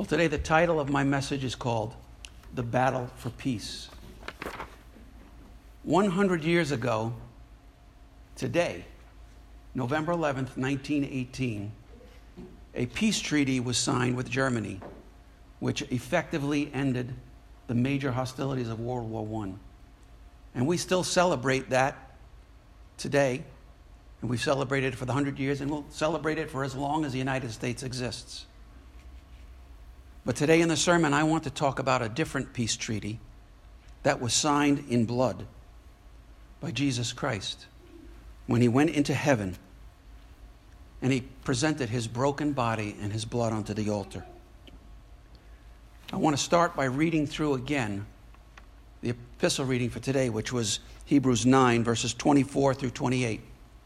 Well, today the title of my message is called The Battle for Peace. 100 years ago, today, November 11th, 1918, a peace treaty was signed with Germany, which effectively ended the major hostilities of World War I. And we still celebrate that today, and we've celebrated it for the 100 years, and we'll celebrate it for as long as the United States exists. But today in the sermon, I want to talk about a different peace treaty that was signed in blood by Jesus Christ when he went into heaven and he presented his broken body and his blood onto the altar. I want to start by reading through again the epistle reading for today, which was Hebrews 9, verses 24 through 28.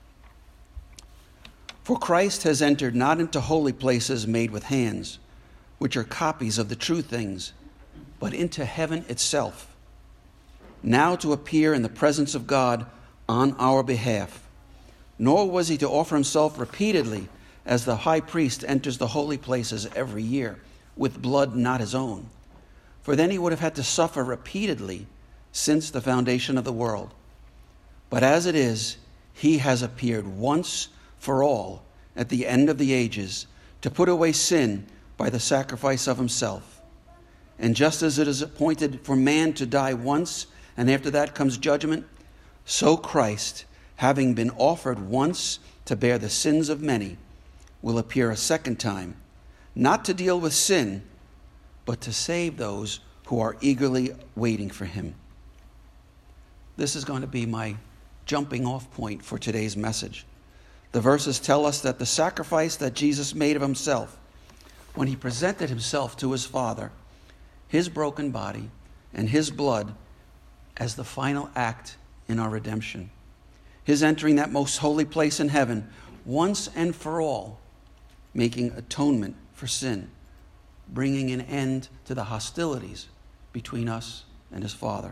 For Christ has entered not into holy places made with hands, which are copies of the true things, but into heaven itself, now to appear in the presence of God on our behalf. Nor was he to offer himself repeatedly, as the high priest enters the holy places every year, with blood not his own. For then he would have had to suffer repeatedly since the foundation of the world. But as it is, he has appeared once for all at the end of the ages to put away sin by the sacrifice of himself. And just as it is appointed for man to die once, and after that comes judgment, so Christ, having been offered once to bear the sins of many, will appear a second time, not to deal with sin, but to save those who are eagerly waiting for him. This is going to be my jumping off point for today's message. The verses tell us that the sacrifice that Jesus made of himself, when he presented himself to his Father, his broken body and his blood as the final act in our redemption, his entering that most holy place in heaven once and for all, making atonement for sin, bringing an end to the hostilities between us and his Father.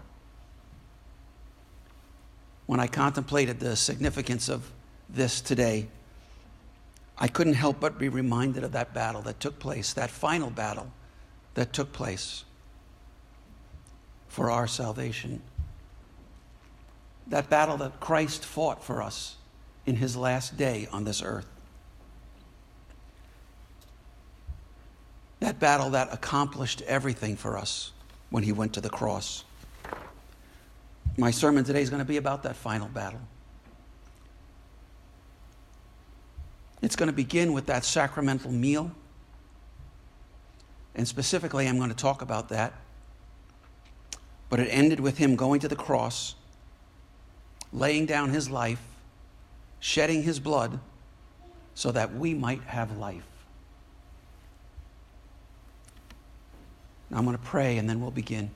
When I contemplated the significance of this today, I couldn't help but be reminded of that battle that took place, that final battle that took place for our salvation. That battle that Christ fought for us in his last day on this earth. That battle that accomplished everything for us when he went to the cross. My sermon today is going to be about that final battle. It's going to begin with that sacramental meal. And specifically, I'm going to talk about that. But it ended with him going to the cross, laying down his life, shedding his blood, so that we might have life. Now I'm going to pray and then we'll begin.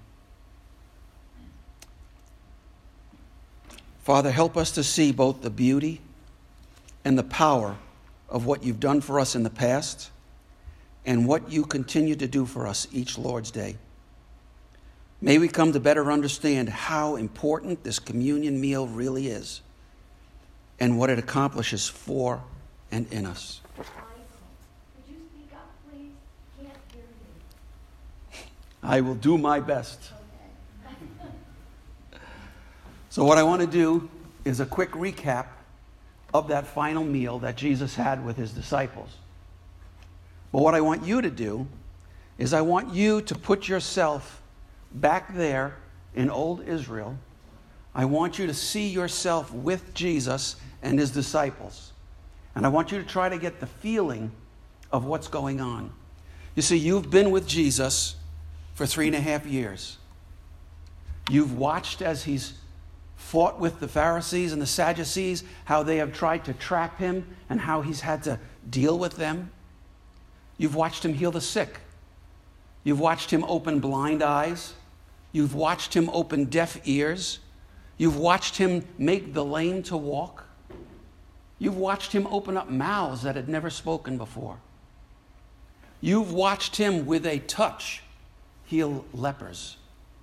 Father, help us to see both the beauty and the power of what you've done for us in the past and what you continue to do for us each Lord's Day. May we come to better understand how important this communion meal really is and what it accomplishes for and in us. Could you speak up, please? Can't hear you. I will do my best. Okay. So what I want to do is a quick recap of that final meal that Jesus had with his disciples. But what I want you to do is I want you to put yourself back there in old Israel. I want you to see yourself with Jesus and his disciples. And I want you to try to get the feeling of what's going on. You see, you've been with Jesus for 3.5 years. You've watched as he's fought with the Pharisees and the Sadducees, how they have tried to trap him and how he's had to deal with them. You've watched him heal the sick. You've watched him open blind eyes. You've watched him open deaf ears. You've watched him make the lame to walk. You've watched him open up mouths that had never spoken before. You've watched him with a touch heal lepers.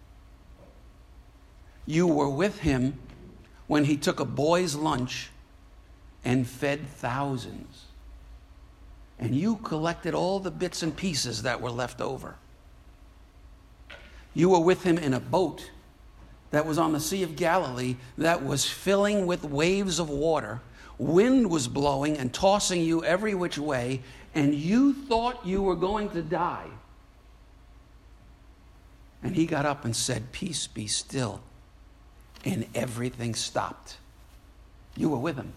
You were with him when he took a boy's lunch and fed thousands. and you collected all the bits and pieces that were left over. You were with him in a boat that was on the Sea of Galilee that was filling with waves of water. Wind was blowing and tossing you every which way, and you thought you were going to die. And he got up and said, "Peace, be still." And everything stopped. You were with him.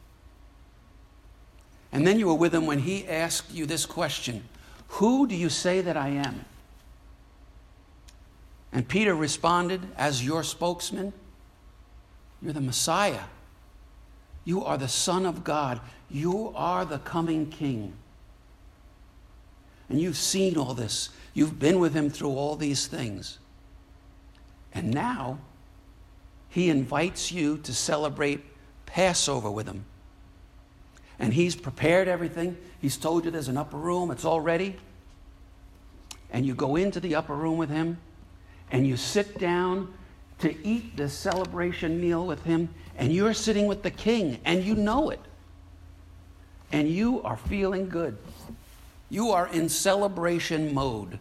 And then you were with him when he asked you this question: "Who do you say that I am?" And Peter responded, as your spokesman, "You're the Messiah. You are the Son of God. You are the coming King." And you've seen all this. You've been with him through all these things. And now he invites you to celebrate Passover with him. And he's prepared everything. He's told you there's an upper room. It's all ready. And you go into the upper room with him, and you sit down to eat this celebration meal with him, and you're sitting with the King, and you know it. And you are feeling good. You are in celebration mode.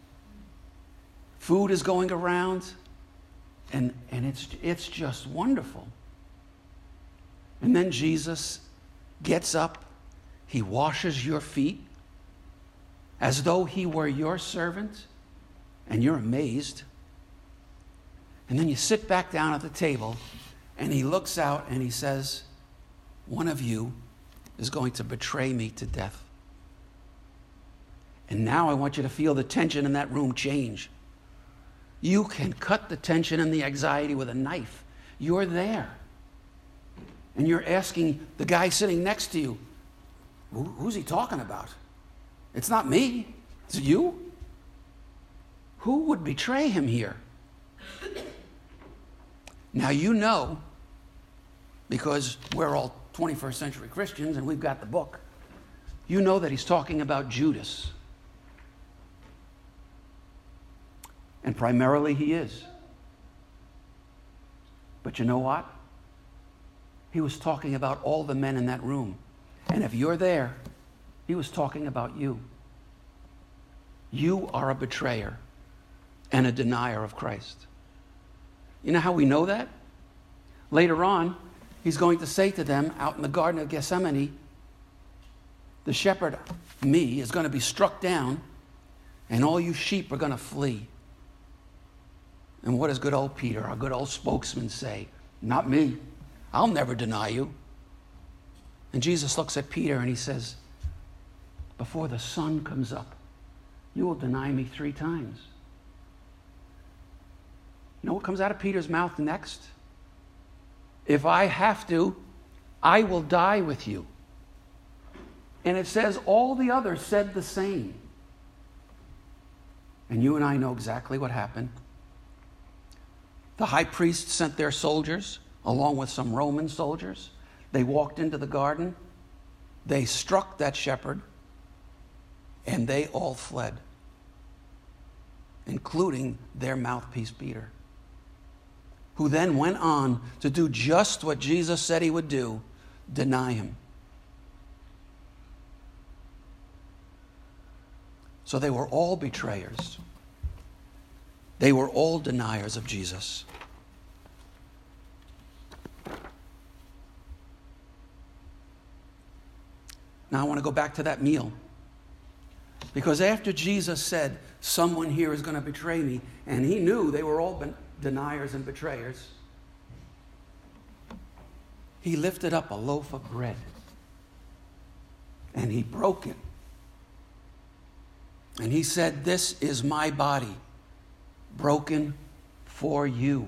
Food is going around, and it's just wonderful. And then Jesus gets up. He washes your feet as though he were your servant, and you're amazed. And then you sit back down at the table, and he looks out and he says, "One of you is going to betray me to death." And now I want you to feel the tension in that room change. You can cut the tension and the anxiety with a knife. You're there. And you're asking the guy sitting next to you, "Who's he talking about? It's not me. Is it you? Who would betray him here?" Now you know, because we're all 21st century Christians and we've got the book, you know that he's talking about Judas. And primarily he is. But you know what? He was talking about all the men in that room. And if you're there, he was talking about you. You are a betrayer and a denier of Christ. You know how we know that? Later on, he's going to say to them out in the Garden of Gethsemane, the shepherd, me, is going to be struck down, and all you sheep are going to flee. And what does good old Peter, our good old spokesman, say? "Not me. I'll never deny you." And Jesus looks at Peter and he says, "Before the sun comes up, you will deny me 3 times. You know what comes out of Peter's mouth next? "If I have to, I will die with you." And it says all the others said the same. And you and I know exactly what happened. The high priest sent their soldiers, along with some Roman soldiers. They walked into the garden. They struck that shepherd, and they all fled, including their mouthpiece, Peter, who then went on to do just what Jesus said he would do, deny him. So they were all betrayers. They were all deniers of Jesus. Now I want to go back to that meal. Because after Jesus said, "Someone here is going to betray me," and he knew they were all deniers and betrayers, he lifted up a loaf of bread and he broke it. And he said, "This is my body, broken for you."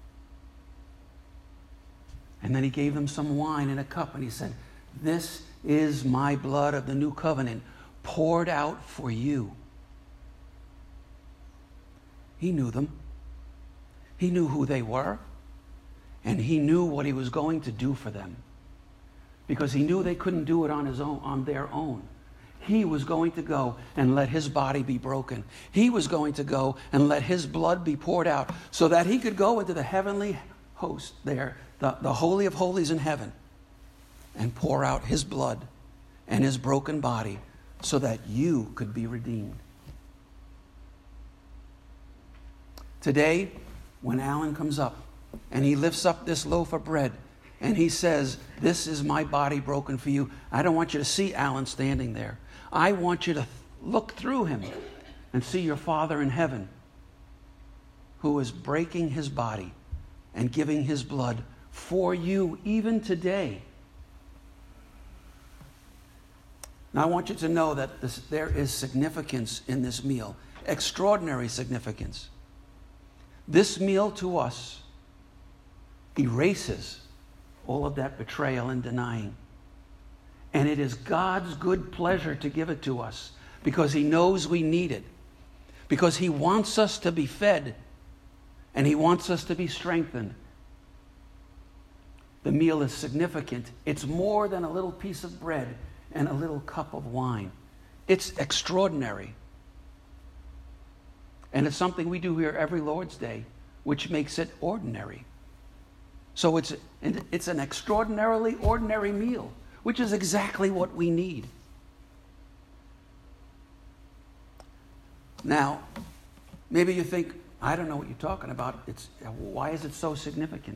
And then he gave them some wine in a cup and he said, "This is my blood of the new covenant, poured out for you." He knew them. He knew who they were, and he knew what he was going to do for them, because he knew they couldn't do it on their own. He was going to go and let his body be broken. He was going to go and let his blood be poured out so that he could go into the heavenly host there, the Holy of Holies in heaven, and pour out his blood and his broken body so that you could be redeemed. Today, when Alan comes up and he lifts up this loaf of bread and he says, "This is my body broken for you," I don't want you to see Alan standing there. I want you to look through him and see your Father in heaven, who is breaking his body and giving his blood for you even today. Now I want you to know that there is significance in this meal, extraordinary significance. This meal to us erases all of that betrayal and denying. And it is God's good pleasure to give it to us because he knows we need it, because he wants us to be fed and he wants us to be strengthened. The meal is significant. It's more than a little piece of bread and a little cup of wine. It's extraordinary. And it's something we do here every Lord's Day, which makes it ordinary. So it's an extraordinarily ordinary meal, which is exactly what we need. Now, maybe you think, I don't know what you're talking about. Why is it so significant?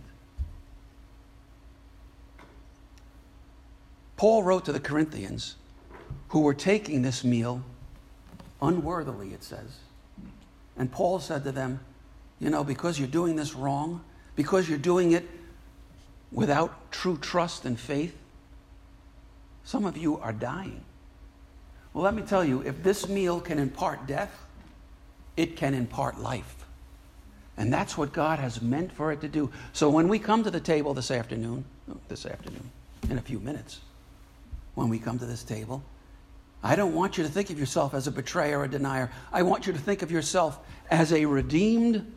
Paul wrote to the Corinthians, who were taking this meal unworthily, it says. And Paul said to them, because you're doing this wrong, because you're doing it without true trust and faith, some of you are dying. Well, let me tell you, if this meal can impart death, it can impart life. And that's what God has meant for it to do. So when we come to the table this afternoon, in a few minutes, when we come to this table, I don't want you to think of yourself as a betrayer or a denier. I want you to think of yourself as a redeemed,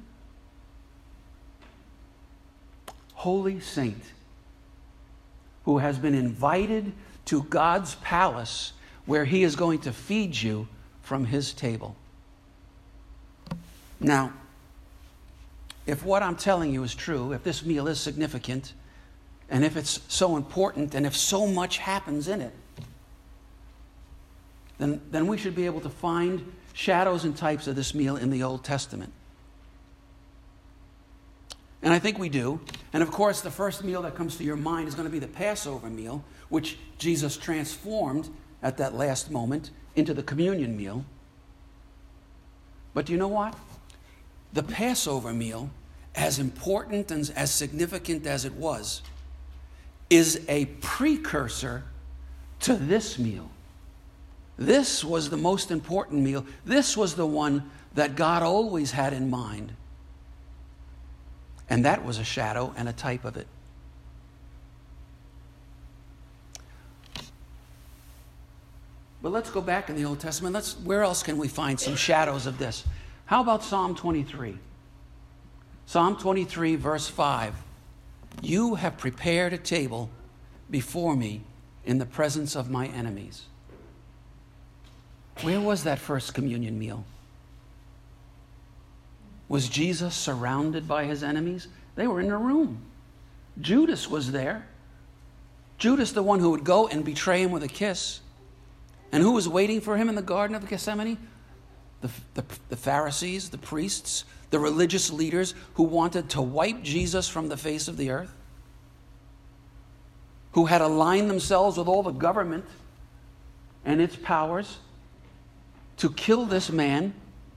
holy saint who has been invited to God's palace where he is going to feed you from his table. Now, if what I'm telling you is true, if this meal is significant, and if it's so important, and if so much happens in it, then we should be able to find shadows and types of this meal in the Old Testament. And I think we do. And of course, the first meal that comes to your mind is going to be the Passover meal, which Jesus transformed at that last moment into the communion meal. But do you know what? The Passover meal, as important and as significant as it was, is a precursor to this meal. This was the most important meal. This was the one that God always had in mind. And that was a shadow and a type of it. But let's go back in the Old Testament. Where else can we find some shadows of this? How about Psalm 23? Psalm 23, verse 5. You have prepared a table before me in the presence of my enemies. Where was that first communion meal? Was Jesus surrounded by his enemies? They were in a room. Judas was there. Judas, the one who would go and betray him with a kiss. And who was waiting for him in the Garden of Gethsemane? The Pharisees, the priests, the religious leaders who wanted to wipe Jesus from the face of the earth, who had aligned themselves with all the government and its powers to kill this man.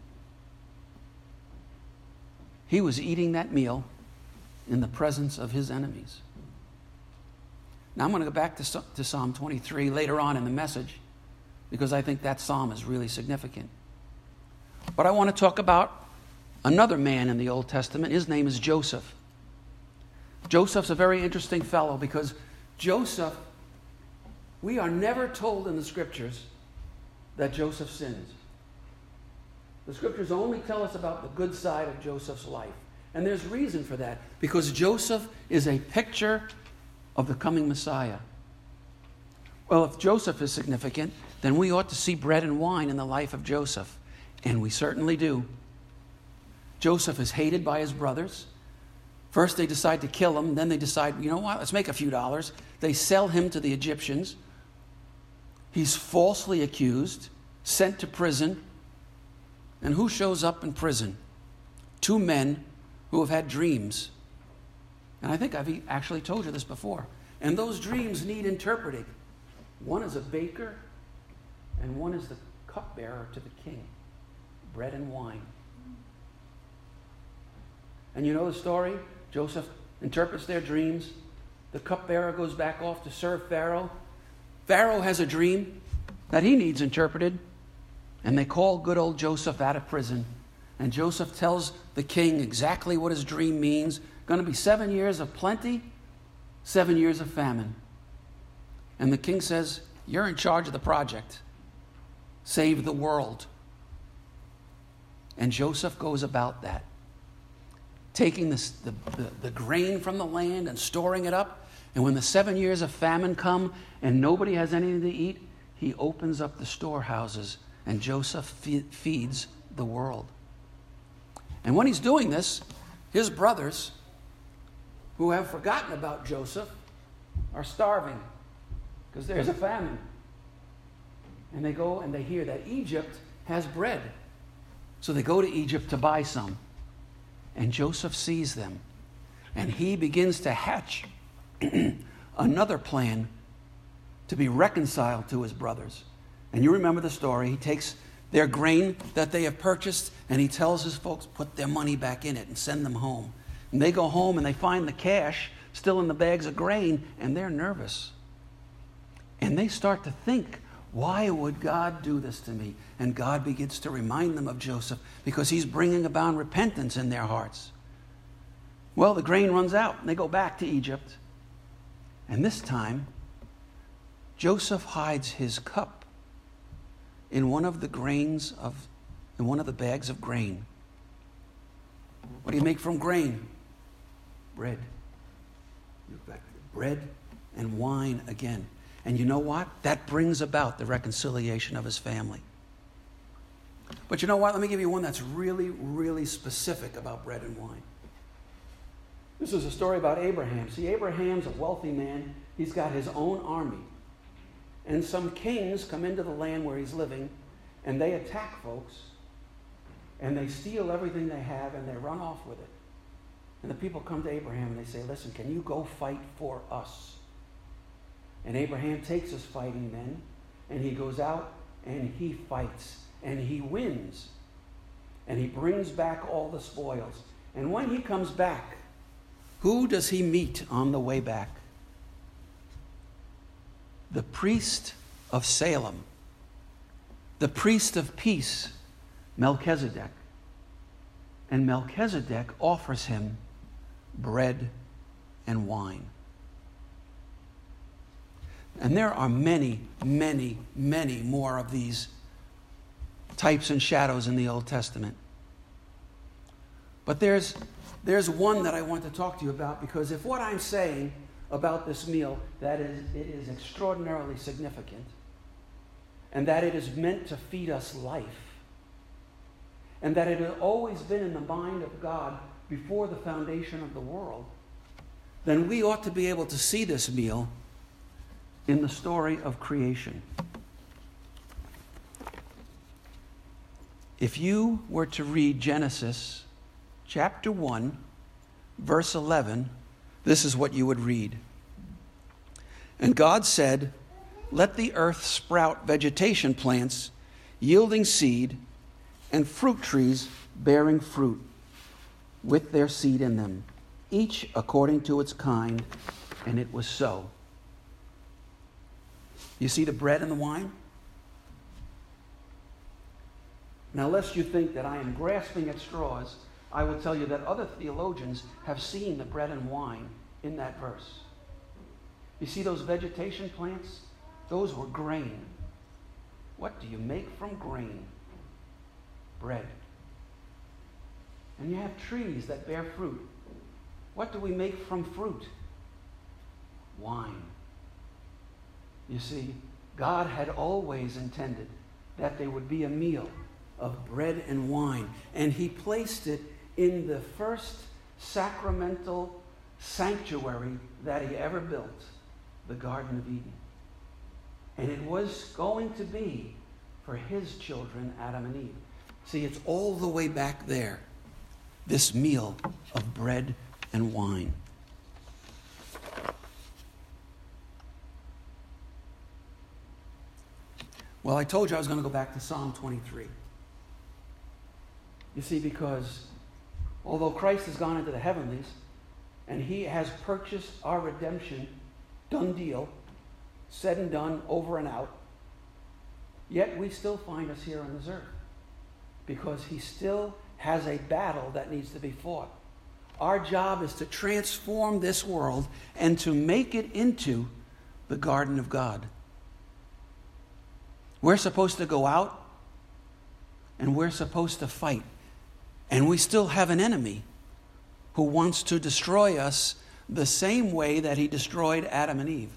He was eating that meal in the presence of his enemies. Now I'm going to go back to Psalm 23 later on in the message, because I think that psalm is really significant. But I want to talk about another man in the Old Testament. His name is Joseph. Joseph's a very interesting fellow, because Joseph, we are never told in the scriptures that Joseph sins. The scriptures only tell us about the good side of Joseph's life. And there's reason for that, because Joseph is a picture of the coming Messiah. Well, if Joseph is significant, then we ought to see bread and wine in the life of Joseph. And we certainly do. Joseph is hated by his brothers. First they decide to kill him, then they decide, let's make a few dollars. They sell him to the Egyptians, He's falsely accused, sent to prison. And who shows up in prison? Two men who have had dreams. And I think I've actually told you this before. And those dreams need interpreting. One is a baker, and one is the cupbearer to the king. Bread and wine. And you know the story? Joseph interprets their dreams. The cupbearer goes back off to serve Pharaoh. Pharaoh has a dream that he needs interpreted. And they call good old Joseph out of prison. And Joseph tells the king exactly what his dream means. Going to be 7 years of plenty, 7 years of famine. And the king says, you're in charge of the project. Save the world. And Joseph goes about that. Taking the grain from the land and storing it up. And when the 7 years of famine come and nobody has anything to eat, he opens up the storehouses and Joseph feeds the world. And when he's doing this, his brothers, who have forgotten about Joseph, are starving because there's a famine. And they go and they hear that Egypt has bread. So they go to Egypt to buy some. And Joseph sees them. And he begins to hatch another plan to be reconciled to his brothers. And you remember the story. He takes their grain that they have purchased and he tells his folks, put their money back in it and send them home. And they go home and they find the cash still in the bags of grain and they're nervous. And they start to think, why would God do this to me? And God begins to remind them of Joseph because he's bringing about repentance in their hearts. Well, the grain runs out and they go back to Egypt. And this time, Joseph hides his cup in one of the bags of grain. What do you make from grain? Bread. Bread and wine again. And you know what? That brings about the reconciliation of his family. But you know what? Let me give you one that's really, really specific about bread and wine. This is a story about Abraham. See, Abraham's a wealthy man. He's got his own army. And some kings come into the land where he's living, and they attack folks, and they steal everything they have, and they run off with it. And the people come to Abraham, and they say, listen, can you go fight for us? And Abraham takes his fighting men, and he goes out, and he fights, and he wins. And he brings back all the spoils. And when he comes back, who does he meet on the way back? The priest of Salem, the priest of peace, Melchizedek. And Melchizedek offers him bread and wine. And there are many, many, many more of these types and shadows in the Old Testament. But there's one that I want to talk to you about, because if what I'm saying about this meal, that it is extraordinarily significant, and that it is meant to feed us life, and that it had always been in the mind of God before the foundation of the world, then we ought to be able to see this meal in the story of creation. If you were to read Genesis chapter 1, verse 11, this is what you would read. And God said, let the earth sprout vegetation plants, yielding seed, and fruit trees bearing fruit, with their seed in them, each according to its kind, and it was so. You see the bread and the wine? Now, lest you think that I am grasping at straws, I will tell you that other theologians have seen the bread and wine in that verse. You see those vegetation plants? Those were grain. What do you make from grain? Bread. And you have trees that bear fruit. What do we make from fruit? Wine. You see, God had always intended that there would be a meal of bread and wine, and he placed it in the first sacramental sanctuary that he ever built, the Garden of Eden. And it was going to be for his children, Adam and Eve. See, it's all the way back there, this meal of bread and wine. Well, I told you I was going to go back to Psalm 23. You see, because although Christ has gone into the heavenlies and he has purchased our redemption, done deal, said and done, over and out, yet we still find us here on this earth because he still has a battle that needs to be fought. Our job is to transform this world and to make it into the garden of God. We're supposed to go out and we're supposed to fight. And we still have an enemy who wants to destroy us the same way that he destroyed Adam and Eve.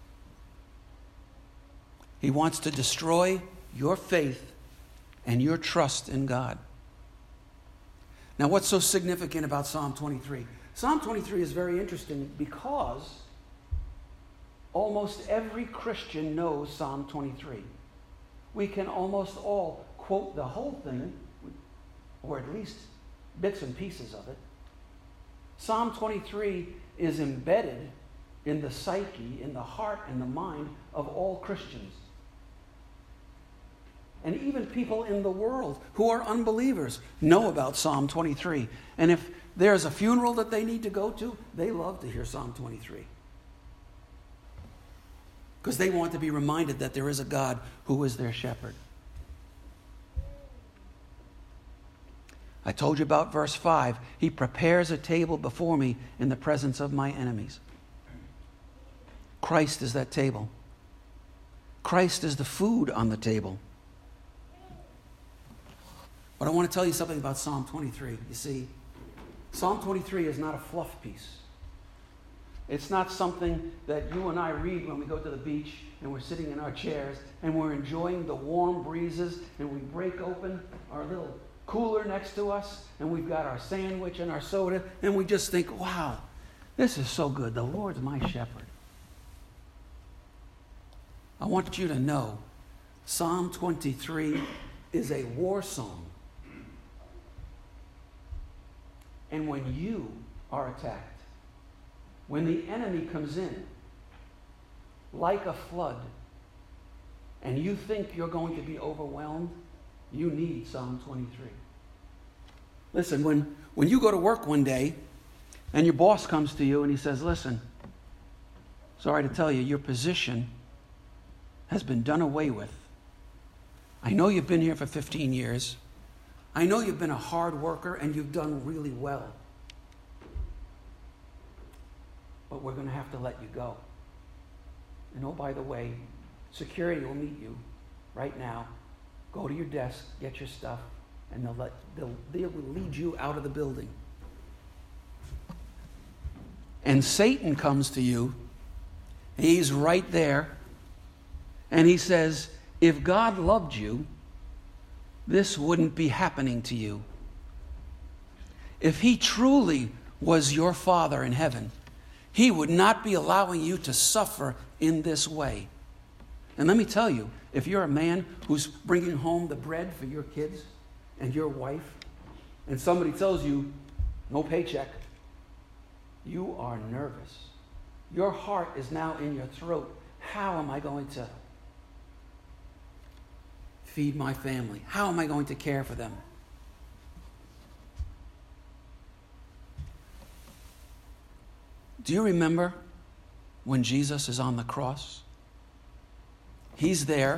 He wants to destroy your faith and your trust in God. Now, what's so significant about Psalm 23? Psalm 23 is very interesting because almost every Christian knows Psalm 23. We can almost all quote the whole thing, or at least bits and pieces of it. Psalm 23 is embedded in the psyche, in the heart and the mind of all Christians. And even people in the world who are unbelievers know about Psalm 23. And if there's a funeral that they need to go to, they love to hear Psalm 23. Because they want to be reminded that there is a God who is their shepherd. I told you about verse 5. He prepares a table before me in the presence of my enemies. Christ is that table. Christ is the food on the table. But I want to tell you something about Psalm 23. You see, Psalm 23 is not a fluff piece. It's not something that you and I read when we go to the beach and we're sitting in our chairs and we're enjoying the warm breezes and we break open our little cooler next to us and we've got our sandwich and our soda and we just think, wow, this is so good. The Lord's my shepherd. I want you to know Psalm 23 is a war song. And when you are attacked, when the enemy comes in like a flood and you think you're going to be overwhelmed, you need Psalm 23. Listen, when you go to work one day and your boss comes to you and he says, listen, sorry to tell you, your position has been done away with. I know you've been here for 15 years. I know you've been a hard worker and you've done really well. But we're going to have to let you go. And oh, by the way, security will meet you right now. Go to your desk, get your stuff, and they'll lead you out of the building. And Satan comes to you. He's right there. And he says, if God loved you, this wouldn't be happening to you. If he truly was your Father in heaven, he would not be allowing you to suffer in this way. And let me tell you, if you're a man who's bringing home the bread for your kids and your wife, and somebody tells you, no paycheck, you are nervous. Your heart is now in your throat. How am I going to feed my family? How am I going to care for them? Do you remember when Jesus is on the cross? He's there.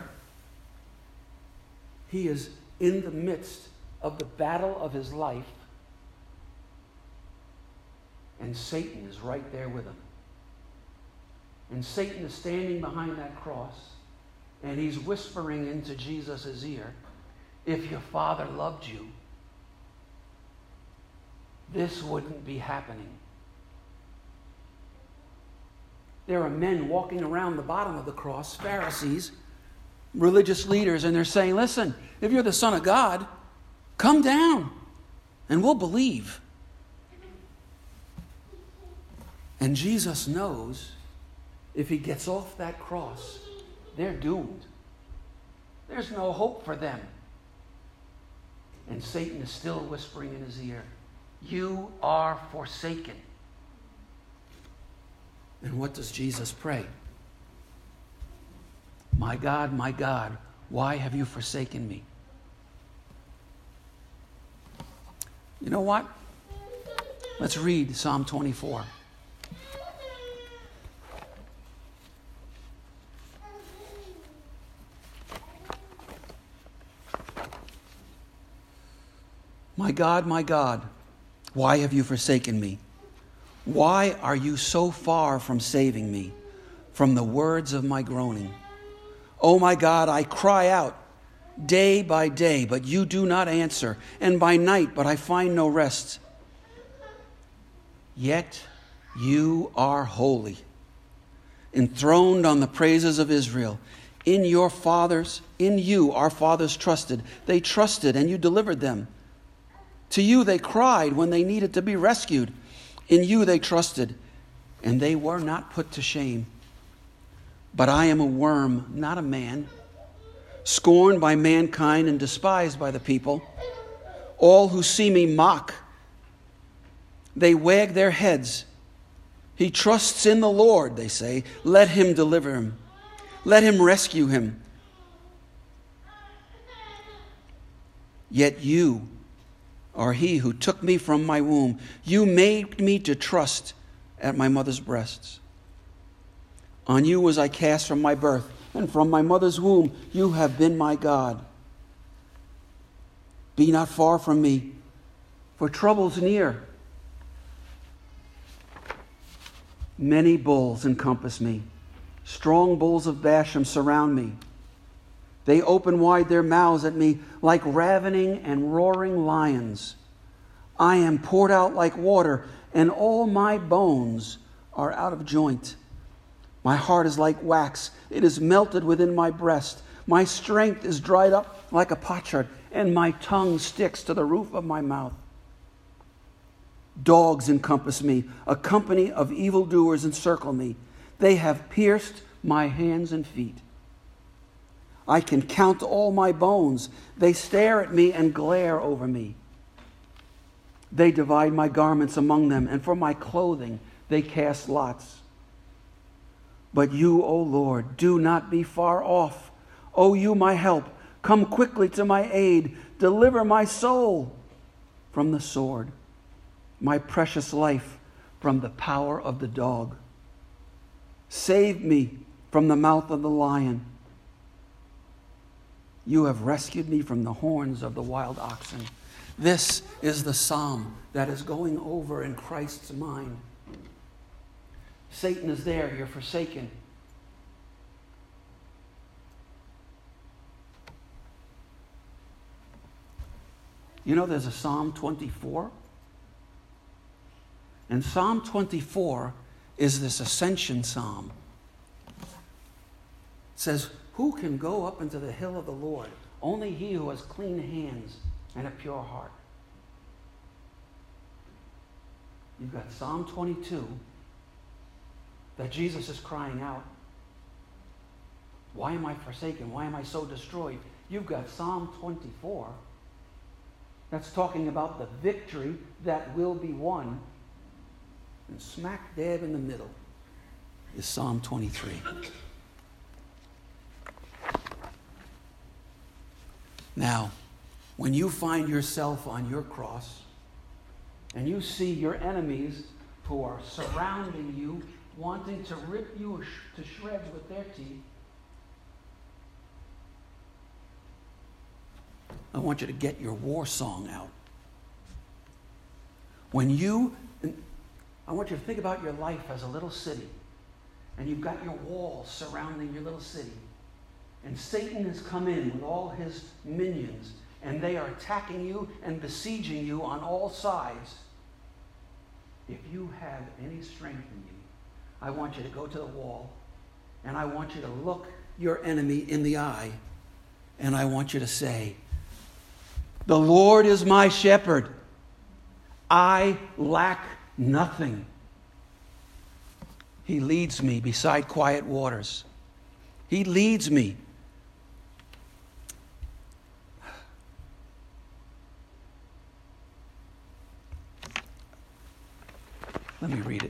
He is in the midst of the battle of his life. And Satan is right there with him. And Satan is standing behind that cross. And he's whispering into Jesus' ear, if your Father loved you, this wouldn't be happening. There are men walking around the bottom of the cross, Pharisees, religious leaders, and they're saying, listen, if you're the Son of God, come down and we'll believe. And Jesus knows if he gets off that cross, they're doomed. There's no hope for them. And Satan is still whispering in his ear, you are forsaken. And what does Jesus pray? My God, why have you forsaken me? You know what? Let's read Psalm 24. My God, why have you forsaken me? Why are you so far from saving me from the words of my groaning? Oh my God, I cry out day by day, but you do not answer, and by night, but I find no rest. Yet you are holy, enthroned on the praises of Israel. In you our fathers trusted. They trusted, and you delivered them. To you they cried when they needed to be rescued. In you they trusted, and they were not put to shame. But I am a worm, not a man, scorned by mankind and despised by the people. All who see me mock. They wag their heads. He trusts in the Lord, they say. Let him deliver him. Let him rescue him. Yet you are he who took me from my womb. You made me to trust at my mother's breasts. On you was I cast from my birth, and from my mother's womb you have been my God. Be not far from me, for trouble's near. Many bulls encompass me. Strong bulls of Bashan surround me. They open wide their mouths at me like ravening and roaring lions. I am poured out like water, and all my bones are out of joint. My heart is like wax. It is melted within my breast. My strength is dried up like a potsherd, and my tongue sticks to the roof of my mouth. Dogs encompass me. A company of evildoers encircle me. They have pierced my hands and feet. I can count all my bones. They stare at me and glare over me. They divide my garments among them, and for my clothing they cast lots. But you, O Lord, do not be far off. O you, my help, come quickly to my aid. Deliver my soul from the sword, my precious life from the power of the dog. Save me from the mouth of the lion. You have rescued me from the horns of the wild oxen. This is the psalm that is going over in Christ's mind. Satan is there, you're forsaken. You know there's a Psalm 24? And Psalm 24 is this ascension psalm. It says, who can go up into the hill of the Lord? Only he who has clean hands and a pure heart. You've got Psalm 22 that Jesus is crying out. Why am I forsaken? Why am I so destroyed? You've got Psalm 24 that's talking about the victory that will be won. And smack dab in the middle is Psalm 23. Now, when you find yourself on your cross and you see your enemies who are surrounding you, wanting to rip you to shreds with their teeth, I want you to get your war song out. I want you to think about your life as a little city, and you've got your walls surrounding your little city, and Satan has come in with all his minions, and they are attacking you and besieging you on all sides. If you have any strength in you, I want you to go to the wall, and I want you to look your enemy in the eye, and I want you to say, the Lord is my shepherd. I lack nothing. He leads me beside quiet waters. He leads me. Let me read it.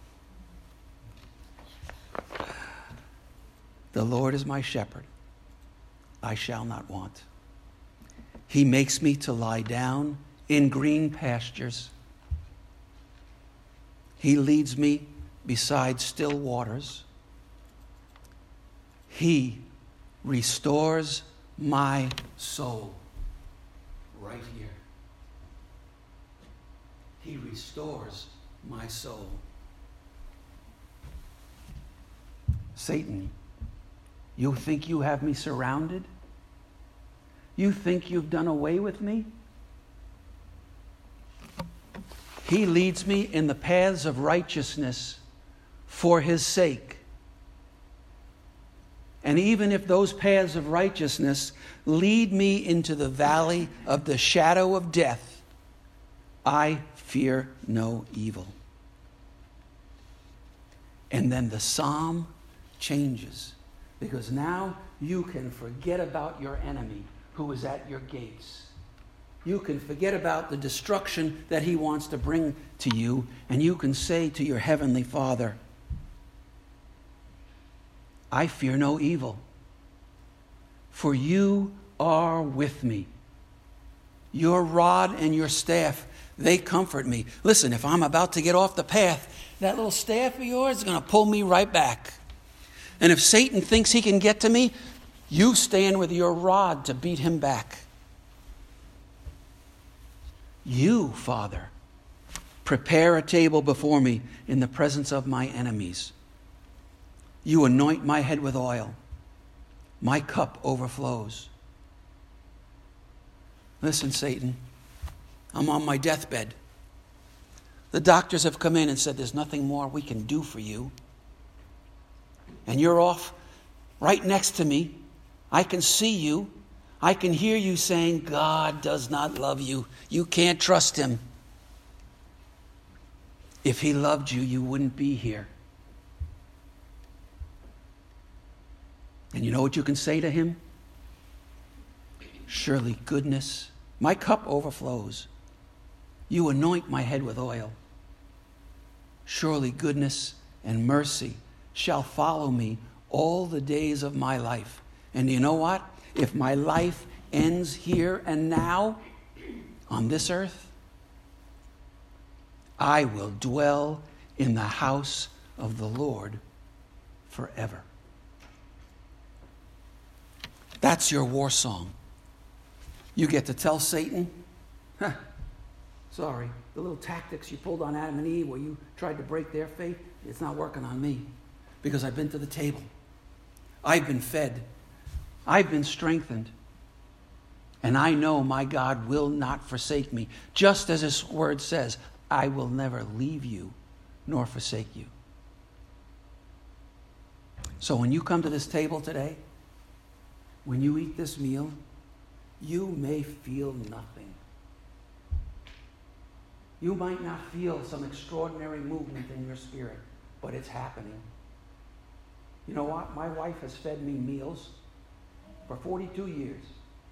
The Lord is my shepherd. I shall not want. He makes me to lie down in green pastures. He leads me beside still waters. He restores my soul. Right here. He restores my soul. Satan, you think you have me surrounded? You think you've done away with me? He leads me in the paths of righteousness for his sake. And even if those paths of righteousness lead me into the valley of the shadow of death, I fear no evil. And then the psalm changes, because now you can forget about your enemy who is at your gates. You can forget about the destruction that he wants to bring to you, and you can say to your heavenly Father, I fear no evil, for you are with me. Your rod and your staff, they comfort me. Listen, if I'm about to get off the path, that little staff of yours is going to pull me right back. And if Satan thinks he can get to me, you stand with your rod to beat him back. You, Father, prepare a table before me in the presence of my enemies. You anoint my head with oil. My cup overflows. Listen, Satan, I'm on my deathbed. The doctors have come in and said there's nothing more we can do for you. And you're off right next to me. I can see you. I can hear you saying, God does not love you. You can't trust him. If he loved you, you wouldn't be here. And you know what you can say to him? Surely goodness, my cup overflows. You anoint my head with oil. Surely goodness and mercy shall follow me all the days of my life. And you know what? If my life ends here and now on this earth, I will dwell in the house of the Lord forever. That's your war song. You get to tell Satan, sorry, the little tactics you pulled on Adam and Eve where you tried to break their faith, it's not working on me, because I've been to the table. I've been fed. I've been strengthened. And I know my God will not forsake me. Just as his word says, I will never leave you nor forsake you. So when you come to this table today, when you eat this meal, you may feel nothing. You might not feel some extraordinary movement in your spirit, but it's happening. You know what? My wife has fed me meals for 42 years.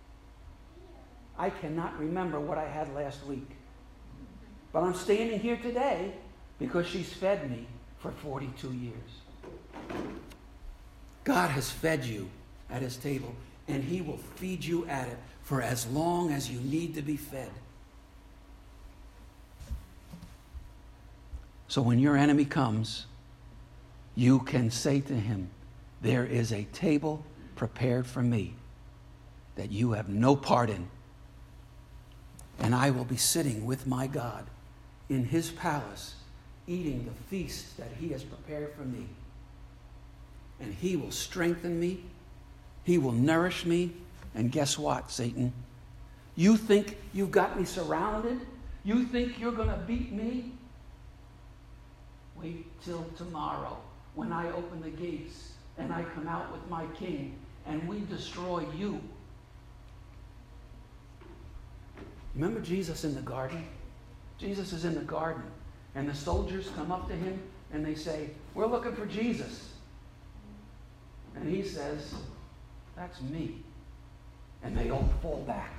I cannot remember what I had last week. But I'm standing here today because she's fed me for 42 years. God has fed you at his table, and he will feed you at it for as long as you need to be fed. So when your enemy comes, you can say to him, there is a table prepared for me that you have no part in. And I will be sitting with my God in his palace, eating the feast that he has prepared for me. And he will strengthen me. He will nourish me. And guess what, Satan? You think you've got me surrounded? You think you're going to beat me? Wait till tomorrow when I open the gates and I come out with my king and we destroy you. Remember Jesus in the garden? Jesus is in the garden, and the soldiers come up to him and they say, we're looking for Jesus. And he says, that's me. And they don't fall back.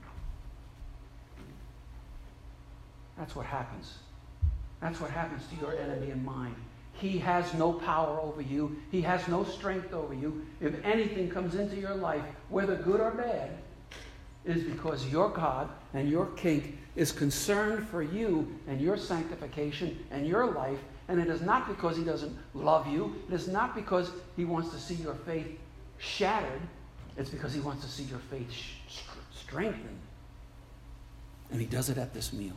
That's what happens. That's what happens to your enemy and mine. He has no power over you. He has no strength over you. If anything comes into your life, whether good or bad, it is because your God and your King is concerned for you and your sanctification and your life. And it is not because he doesn't love you. It is not because he wants to see your faith shattered. It's because he wants to see your faith strengthened. And he does it at this meal.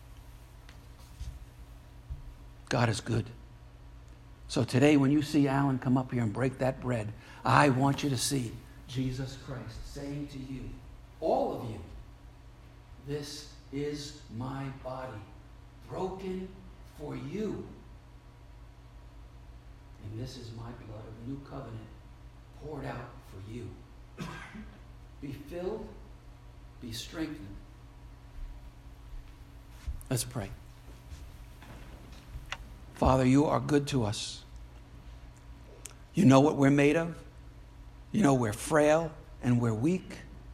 God is good. So today when you see Alan come up here and break that bread, I want you to see Jesus Christ saying to you, all of you, this is my body, broken for you. And this is my blood of the new covenant, poured out for you. Be filled, be strengthened. Let's pray. Father, you are good to us. You know what we're made of. You know we're frail and we're weak.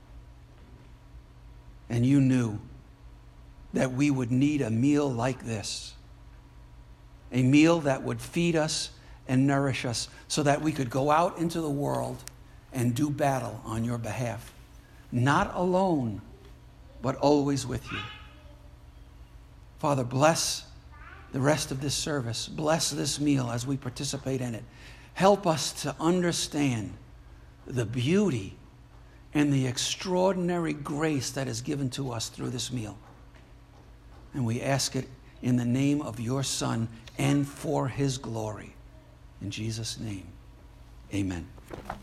And you knew that we would need a meal like this. A meal that would feed us and nourish us so that we could go out into the world and do battle on your behalf. Not alone, but always with you. Father, bless the rest of this service. Bless this meal as we participate in it. Help us to understand the beauty and the extraordinary grace that is given to us through this meal. And we ask it in the name of your Son and for his glory. In Jesus' name, amen.